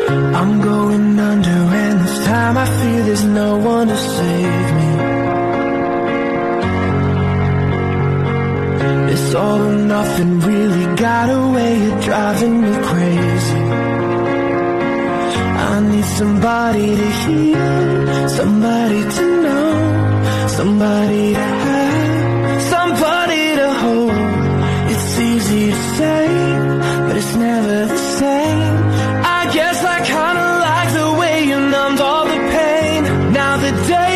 I'm going under, and this time I fear there's no one to save me. This all or nothing really got a way of driving me crazy. I need somebody to hear, somebody to know, somebody to have, somebody to hold. It's easy to say, but it's never the same. I guess I kinda like the way you numbed all the pain. Now the day